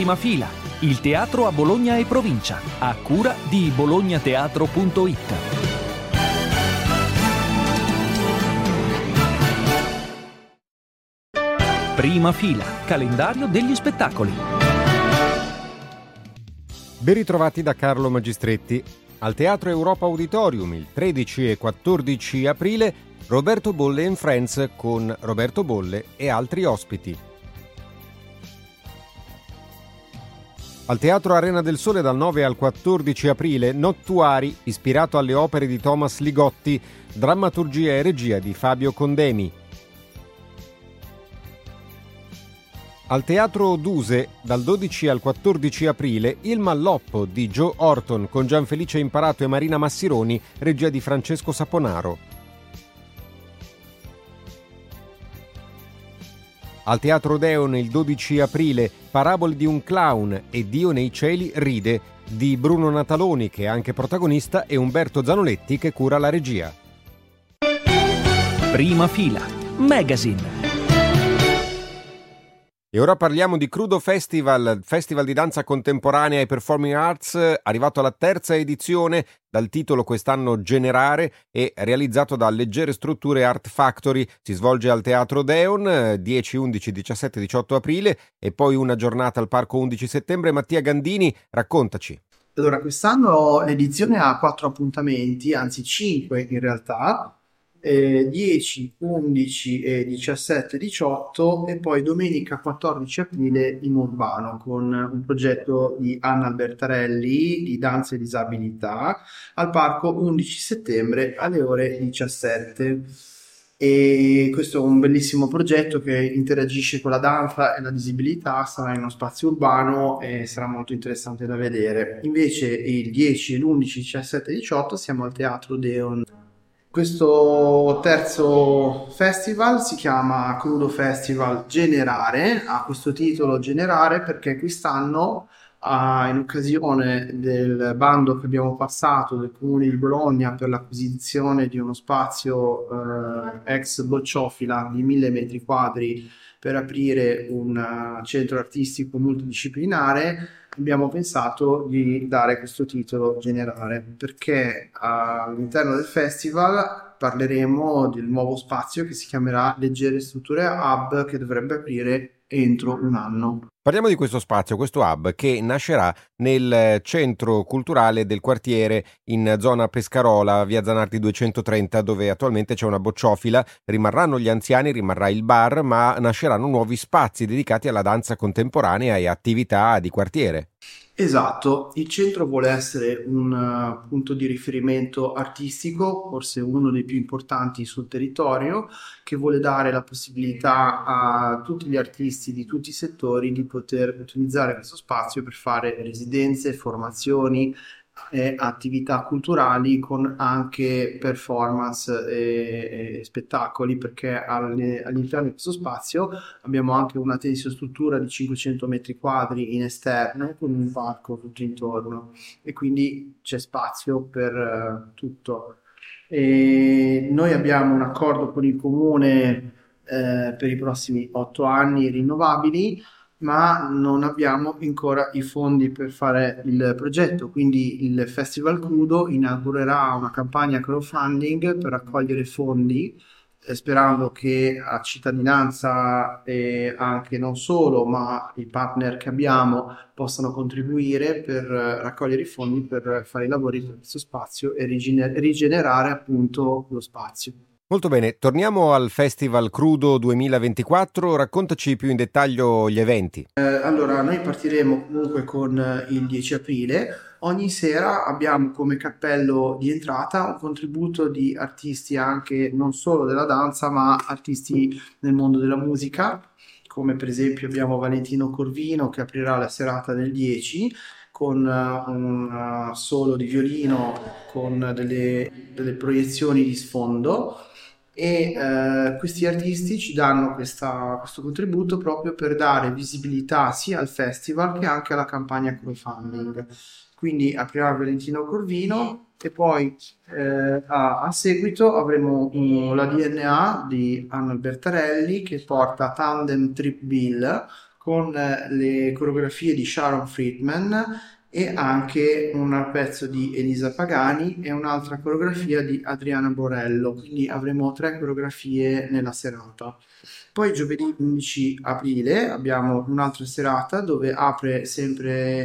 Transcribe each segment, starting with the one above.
Prima fila, il teatro a Bologna e provincia, a cura di bolognateatro.it. Prima fila, calendario degli spettacoli. Ben ritrovati da Carlo Magistretti. Al Teatro Europa Auditorium il 13 e 14 aprile Roberto Bolle and Friends con Roberto Bolle e altri ospiti. Al Teatro Arena del Sole dal 9 al 14 aprile Nottuari, ispirato alle opere di Thomas Ligotti, drammaturgia e regia di Fabio Condemi. Al Teatro Duse, dal 12 al 14 aprile, Il Malloppo di Joe Orton con Gianfelice Imparato e Marina Massironi, regia di Francesco Saponaro. Al Teatro Odeon il 12 aprile, Parabole di un clown e Dio nei cieli ride, di Bruno Nataloni, che è anche protagonista, e Umberto Zanoletti, che cura la regia. Prima fila, Magazine. E ora parliamo di Crudo Festival, festival di danza contemporanea e performing arts, arrivato alla terza edizione, dal titolo quest'anno Generare, e realizzato da Leggere Strutture Art Factory. Si svolge al Teatro Odeon 10, 11, 17, 18 aprile e poi una giornata al Parco 11 settembre. Mattia Gandini, raccontaci. Allora, quest'anno l'edizione ha 4 appuntamenti, anzi 5 in realtà. 10, 11 e 17, 18 e poi domenica 14 aprile in Urbano con un progetto di Anna Albertarelli di danza e disabilità al parco 11 settembre alle ore 17. E questo è un bellissimo progetto che interagisce con la danza e la disabilità, sarà in uno spazio urbano e sarà molto interessante da vedere. Invece il 10, l'11, 17 e 18 siamo al Teatro Odeon. Questo terzo festival si chiama Crudo Festival Generare, ha questo titolo Generare perché quest'anno, in occasione del bando che abbiamo passato del Comune di Bologna per l'acquisizione di uno spazio ex bocciofila di 1000 metri quadri per aprire un centro artistico multidisciplinare, abbiamo pensato di dare questo titolo Generare perché all'interno del festival parleremo del nuovo spazio che si chiamerà Leggere Strutture Hub, che dovrebbe aprire entro un anno. Parliamo di questo spazio, questo hub, che nascerà nel centro culturale del quartiere in zona Pescarola, via Zanardi 230, dove attualmente c'è una bocciofila. Rimarranno gli anziani, rimarrà il bar, ma nasceranno nuovi spazi dedicati alla danza contemporanea e attività di quartiere. Esatto, il centro vuole essere un punto di riferimento artistico, forse uno dei più importanti sul territorio, che vuole dare la possibilità a tutti gli artisti di tutti i settori di poter utilizzare questo spazio per fare residenze, formazioni e attività culturali con anche performance e spettacoli, perché all'interno di questo spazio abbiamo anche una tensostruttura di 500 metri quadri in esterno con un parco tutto intorno e quindi c'è spazio per tutto. E noi abbiamo un accordo con il comune per i prossimi 8 anni rinnovabili, ma non abbiamo ancora i fondi per fare il progetto, quindi il Festival Crudo inaugurerà una campagna crowdfunding per raccogliere fondi, sperando che a cittadinanza e anche non solo, ma i partner che abbiamo possano contribuire per raccogliere i fondi per fare i lavori per questo spazio e rigenerare appunto lo spazio. Molto bene, torniamo al Festival Crudo 2024, raccontaci più in dettaglio gli eventi. Allora, noi partiremo comunque con il 10 aprile. Ogni sera abbiamo come cappello di entrata un contributo di artisti anche non solo della danza, ma artisti nel mondo della musica, come per esempio abbiamo Valentino Corvino che aprirà la serata del 10 con un solo di violino con delle proiezioni di sfondo. E questi artisti ci danno questo contributo proprio per dare visibilità sia al festival che anche alla campagna crowdfunding. Quindi aprirà Valentino Corvino e poi a seguito avremo la DNA di Anna Albertarelli che porta Tandem Trip Bill con le coreografie di Sharon Friedman e anche un pezzo di Elisa Pagani e un'altra coreografia di Adriana Borello, quindi avremo 3 coreografie nella serata. Poi giovedì 11 aprile abbiamo un'altra serata dove apre sempre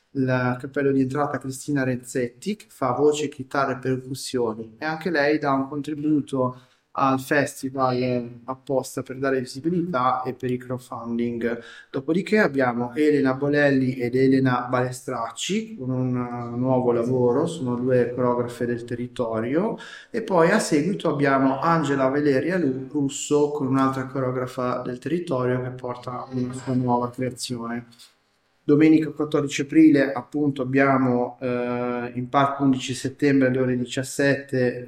il cappello di entrata Cristina Renzetti, che fa voce, chitarra e percussioni, e anche lei dà un contributo al festival apposta per dare visibilità e per il crowdfunding. Dopodiché abbiamo Elena Bolelli ed Elena Balestracci con un nuovo lavoro, sono 2 coreografe del territorio, e poi a seguito abbiamo Angela Valeria Russo con un'altra coreografa del territorio che porta una sua nuova creazione. Domenica 14 aprile appunto abbiamo in Parco 11 settembre alle ore 17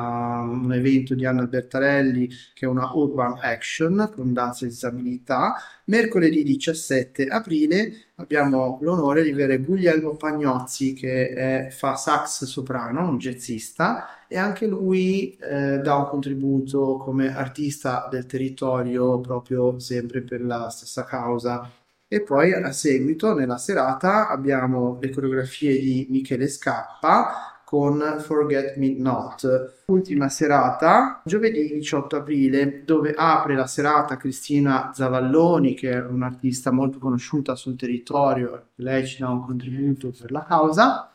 un evento di Anna Bertarelli che è una Urban Action con danza e disabilità. Mercoledì 17 aprile abbiamo l'onore di avere Guglielmo Pagnozzi fa sax soprano, un jazzista, e anche lui dà un contributo come artista del territorio proprio sempre per la stessa causa. E poi a seguito, nella serata, abbiamo le coreografie di Michele Scappa con Forget Me Not. Ultima serata, giovedì 18 aprile, dove apre la serata Cristina Zavalloni, che è un'artista molto conosciuta sul territorio. Lei ci dà un contributo per la causa.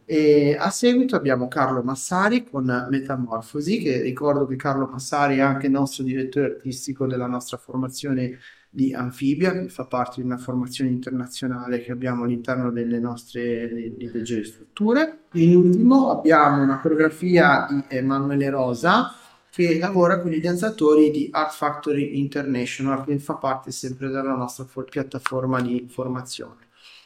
E a seguito abbiamo Carlo Massari con Metamorfosi, che ricordo che Carlo Massari è anche il nostro direttore artistico della nostra formazione di Amphibia, che fa parte di una formazione internazionale che abbiamo all'interno delle nostre leggere strutture. In ultimo abbiamo una coreografia di Emanuele Rosa che lavora con gli danzatori di Art Factory International, che fa parte sempre della nostra piattaforma di formazione.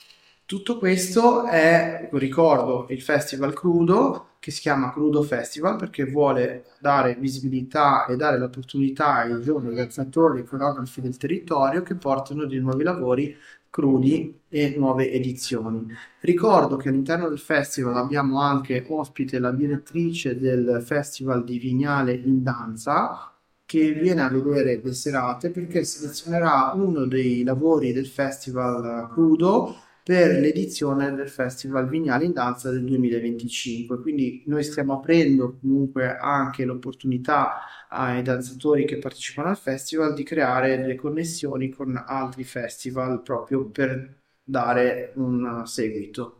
Tutto questo è, ricordo, il Festival Crudo, che si chiama Crudo Festival perché vuole dare visibilità e dare l'opportunità ai giovani danzatori e coreografi del territorio che portano dei nuovi lavori crudi e nuove edizioni. Ricordo che all'interno del festival abbiamo anche ospite la direttrice del Festival di Vignale in Danza, che viene a vedere le serate perché selezionerà uno dei lavori del Festival Crudo per l'edizione del Festival Vignale in Danza del 2025. Quindi noi stiamo aprendo comunque anche l'opportunità ai danzatori che partecipano al festival di creare delle connessioni con altri festival proprio per dare un seguito.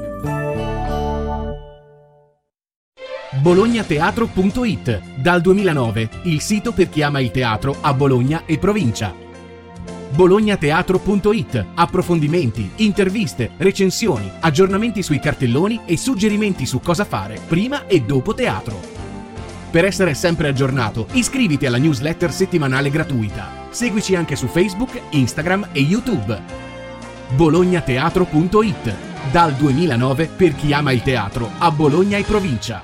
bolognateatro.it, dal 2009 il sito per chi ama il teatro a Bologna e provincia. bolognateatro.it, approfondimenti, interviste, recensioni, aggiornamenti sui cartelloni e suggerimenti su cosa fare prima e dopo teatro. Per essere sempre aggiornato, iscriviti alla newsletter settimanale gratuita. Seguici anche su Facebook, Instagram e YouTube. bolognateatro.it, dal 2009 per chi ama il teatro a Bologna e provincia.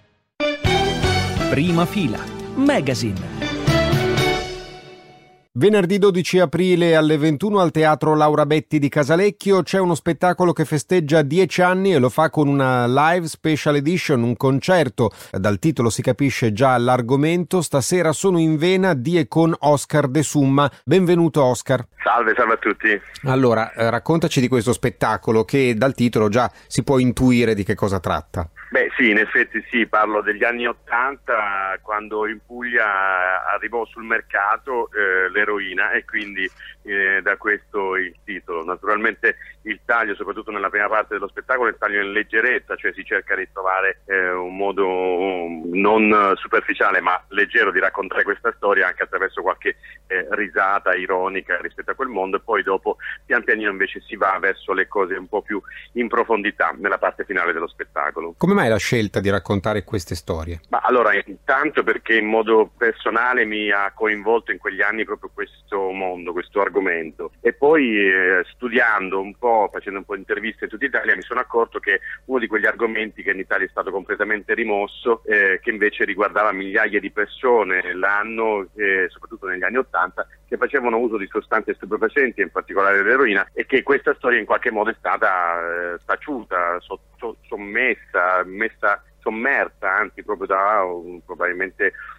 Prima fila, Magazine. Venerdì 12 aprile alle 21 al Teatro Laura Betti di Casalecchio c'è uno spettacolo che festeggia 10 anni e lo fa con una live special edition, un concerto. Dal titolo si capisce già l'argomento. Stasera sono in vena di e con Oscar De Summa. Benvenuto Oscar. Salve a tutti. Allora, raccontaci di questo spettacolo che dal titolo già si può intuire di che cosa tratta. Beh sì, in effetti sì, parlo degli anni '80 quando in Puglia arrivò sul mercato l'eroina e quindi da questo il titolo. Naturalmente il taglio, soprattutto nella prima parte dello spettacolo, è il taglio in leggerezza, cioè si cerca di trovare un modo non superficiale ma leggero di raccontare questa storia anche attraverso qualche risata ironica rispetto a quel mondo, e poi dopo pian pianino invece si va verso le cose un po' più in profondità nella parte finale dello spettacolo. Come mai la scelta di raccontare queste storie? Ma allora, intanto perché in modo personale mi ha coinvolto in quegli anni proprio questo mondo, questo argomento, e poi studiando un po', facendo un po' di interviste in tutta Italia, mi sono accorto che uno di quegli argomenti che in Italia è stato completamente rimosso, che invece riguardava migliaia di persone l'anno, soprattutto negli anni '80, che facevano uso di sostanze stupefacenti, in particolare l'eroina, e che questa storia in qualche modo è stata taciuta, sommersa, anzi proprio da probabilmente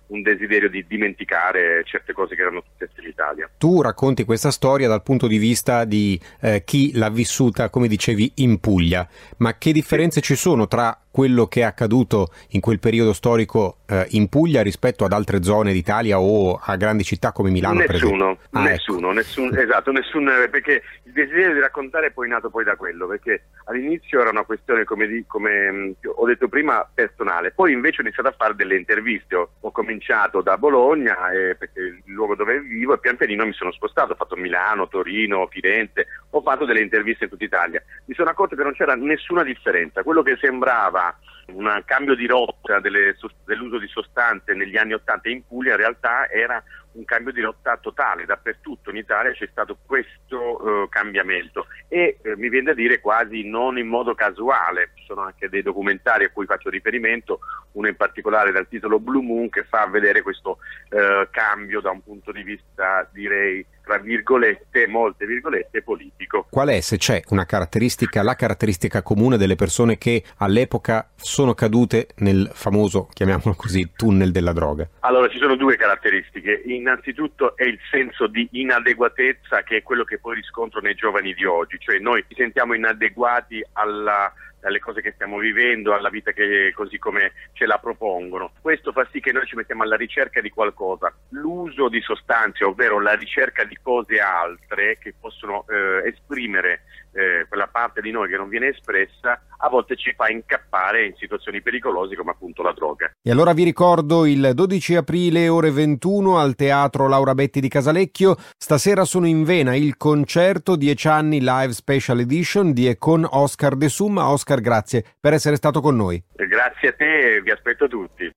un desiderio di dimenticare certe cose che erano successe in Italia. Tu racconti questa storia dal punto di vista di chi l'ha vissuta, come dicevi, in Puglia, ma che differenze ci sono tra quello che è accaduto in quel periodo storico in Puglia rispetto ad altre zone d'Italia o a grandi città come Milano, per esempio? Nessun, perché il desiderio di raccontare è poi nato poi da quello, perché all'inizio era una questione, come ho detto prima, personale, poi invece ho iniziato a fare delle interviste, ho cominciato da Bologna, perché è il luogo dove vivo, e pian pianino mi sono spostato, ho fatto Milano, Torino, Firenze, ho fatto delle interviste in tutta Italia. Mi sono accorto che non c'era nessuna differenza, quello che sembrava un cambio di rotta dell'uso di sostanze negli anni '80 in Puglia in realtà era un cambio di rotta totale. Dappertutto in Italia c'è stato questo cambiamento e mi viene da dire quasi non in modo casuale. Ci sono anche dei documentari a cui faccio riferimento, uno in particolare dal titolo Blue Moon, che fa vedere questo cambio da un punto di vista, direi, tra virgolette, molte virgolette, politico. Qual è, se c'è una caratteristica, la caratteristica comune delle persone che all'epoca sono cadute nel famoso, chiamiamolo così, tunnel della droga? Allora, ci sono due caratteristiche. Innanzitutto è il senso di inadeguatezza, che è quello che poi riscontro nei giovani di oggi, cioè noi ci sentiamo inadeguati alle cose che stiamo vivendo, alla vita che così come ce la propongono. Questo fa sì che noi ci mettiamo alla ricerca di qualcosa. L'uso di sostanze, ovvero la ricerca di cose altre che possono esprimere quella parte di noi che non viene espressa, a volte ci fa incappare in situazioni pericolose come appunto la droga. E allora vi ricordo il 12 aprile ore 21 al Teatro Laura Betti di Casalecchio. Stasera sono in vena il concerto 10 anni live special edition di e con Oscar De Summa. Oscar, grazie per essere stato con noi. Grazie a te, vi aspetto tutti.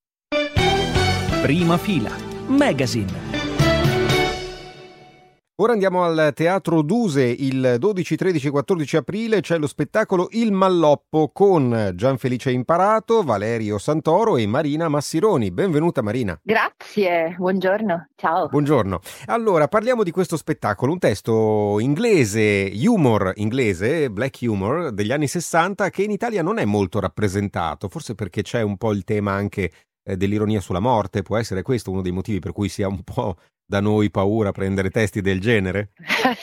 Prima fila, Magazine. Ora andiamo al Teatro Duse. Il 12, 13 e 14 aprile c'è lo spettacolo Il Malloppo con Gianfelice Imparato, Valerio Santoro e Marina Massironi. Benvenuta Marina. Grazie, buongiorno, ciao. Buongiorno. Allora, parliamo di questo spettacolo, un testo inglese, humor inglese, black humor, degli anni 60, che in Italia non è molto rappresentato, forse perché c'è un po' il tema anche dell'ironia sulla morte. Può essere questo uno dei motivi per cui si ha un po' da noi paura a prendere testi del genere?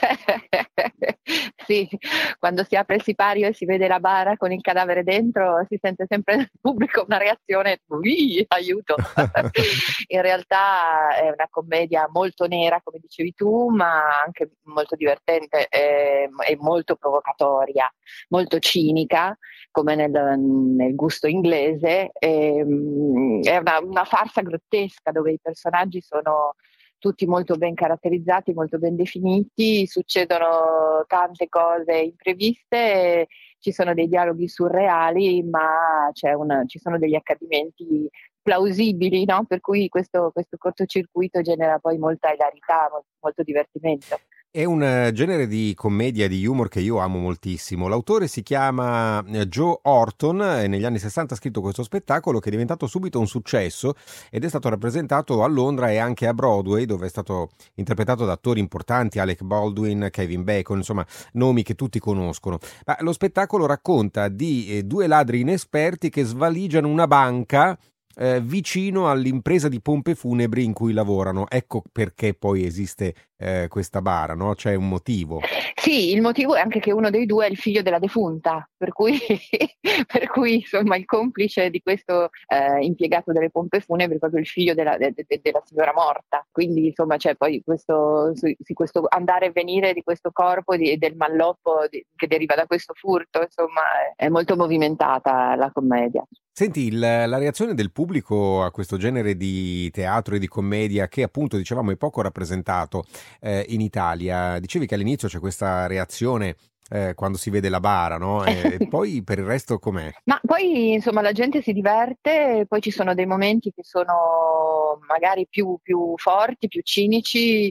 Sì, quando si apre il sipario e si vede la bara con il cadavere dentro, si sente sempre nel pubblico una reazione, aiuto! In realtà è una commedia molto nera, come dicevi tu, ma anche molto divertente e molto provocatoria, molto cinica, come nel gusto inglese. È una farsa grottesca dove i personaggi sono tutti molto ben caratterizzati, molto ben definiti, succedono tante cose impreviste, ci sono dei dialoghi surreali, ma ci sono degli accadimenti plausibili, no? Per cui questo cortocircuito genera poi molta ilarità, molto divertimento. È un genere di commedia, di humor che io amo moltissimo. L'autore si chiama Joe Orton e negli anni 60 ha scritto questo spettacolo che è diventato subito un successo ed è stato rappresentato a Londra e anche a Broadway, dove è stato interpretato da attori importanti, Alec Baldwin, Kevin Bacon, insomma nomi che tutti conoscono. Ma lo spettacolo racconta di due ladri inesperti che svaligiano una banca vicino all'impresa di pompe funebri in cui lavorano. Ecco perché poi esiste questa bara, no? C'è un motivo. Sì, il motivo è anche che uno dei due è il figlio della defunta, per cui insomma il complice di questo impiegato delle pompe funebri è proprio il figlio della signora morta. Quindi insomma c'è poi questo andare e venire di questo corpo e del malloppo che deriva da questo furto, insomma è molto movimentata la commedia. Senti, la reazione del pubblico a questo genere di teatro e di commedia che appunto dicevamo è poco rappresentato in Italia. Dicevi che all'inizio c'è questa reazione quando si vede la bara, no? E poi per il resto com'è? Ma poi insomma la gente si diverte, poi ci sono dei momenti che sono magari più forti, più cinici,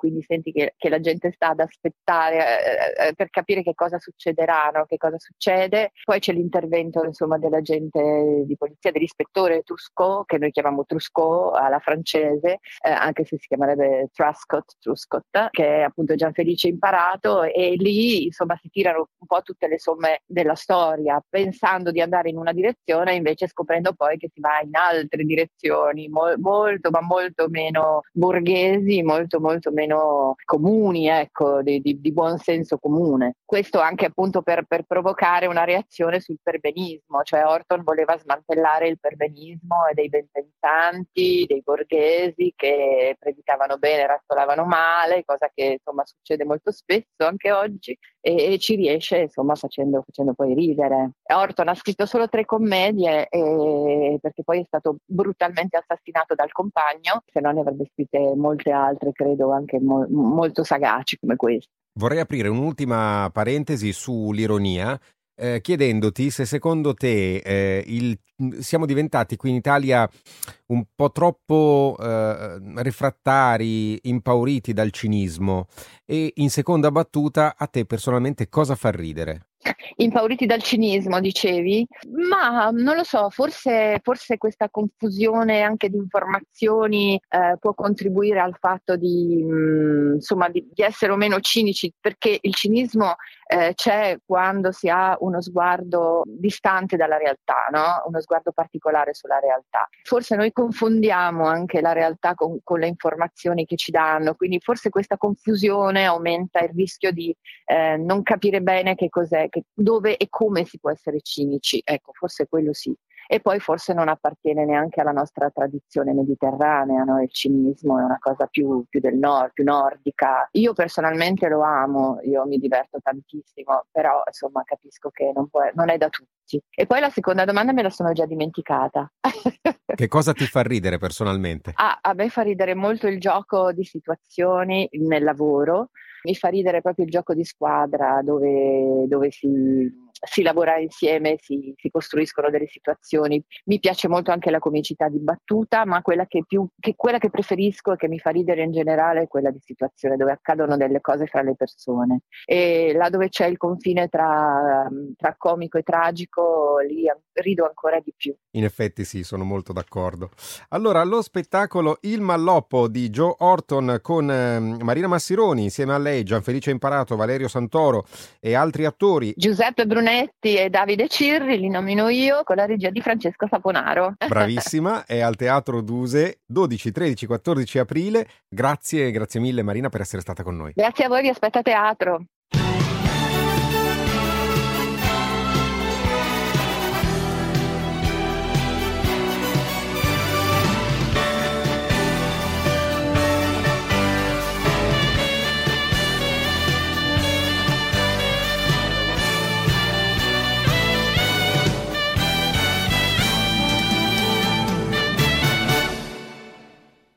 quindi senti che la gente sta ad aspettare per capire che cosa succederà, no? Che cosa succede. Poi c'è l'intervento insomma dell'agente di polizia, dell'ispettore Truscott, che noi chiamiamo Truscott alla francese, anche se si chiamerebbe Truscott, che è appunto Gianfelice Imparato, e lì insomma si tirano un po' tutte le somme della storia, pensando di andare in una direzione, invece scoprendo poi che si va in altre direzioni, molto ma molto meno borghesi, molto meno comuni, ecco, di buon senso comune. Questo anche appunto per provocare una reazione sul perbenismo, cioè Orton voleva smantellare il perbenismo e dei benpensanti, dei borghesi che predicavano bene, razzolavano male, cosa che insomma succede molto spesso anche oggi, e ci riesce insomma facendo poi ridere. Orton ha scritto solo 3 commedie perché poi è stato brutalmente assassinato dal compagno, se no ne avrebbe scritte molte altre, credo anche molto sagaci come questa. Vorrei aprire un'ultima parentesi sull'ironia, chiedendoti se secondo te siamo diventati qui in Italia un po' troppo refrattari, impauriti dal cinismo, e in seconda battuta a te personalmente cosa fa ridere? Impauriti dal cinismo, dicevi? Ma non lo so, forse questa confusione anche di informazioni può contribuire al fatto di essere o meno cinici, perché il cinismo c'è quando si ha uno sguardo distante dalla realtà, no? Uno sguardo particolare sulla realtà. Forse noi confondiamo anche la realtà con le informazioni che ci danno, quindi forse questa confusione aumenta il rischio di non capire bene che cos'è, dove e come si può essere cinici. Ecco, forse quello sì. E poi forse non appartiene neanche alla nostra tradizione mediterranea, no? Il cinismo è una cosa più del nord, più nordica. Io personalmente lo amo, io mi diverto tantissimo, però insomma capisco che non è da tutti. E poi la seconda domanda me la sono già dimenticata. Che cosa ti fa ridere personalmente? A me fa ridere molto il gioco di situazioni nel lavoro. Mi fa ridere proprio il gioco di squadra dove si lavora insieme, si costruiscono delle situazioni. Mi piace molto anche la comicità di battuta, ma quella che preferisco e che mi fa ridere in generale è quella di situazione dove accadono delle cose fra le persone. E là dove c'è il confine tra comico e tragico, lì rido ancora di più. In effetti sì, sono molto d'accordo. Allora, lo spettacolo Il Malloppo di Joe Orton con Marina Massironi, insieme a lei Gianfelice Imparato, Valerio Santoro e altri attori. Giuseppe Brunetti e Davide Cirri, li nomino io, con la regia di Francesco Saponaro. Bravissima, è al Teatro Duse 12, 13, 14 aprile. Grazie mille Marina per essere stata con noi. Grazie a voi, vi aspetto a teatro.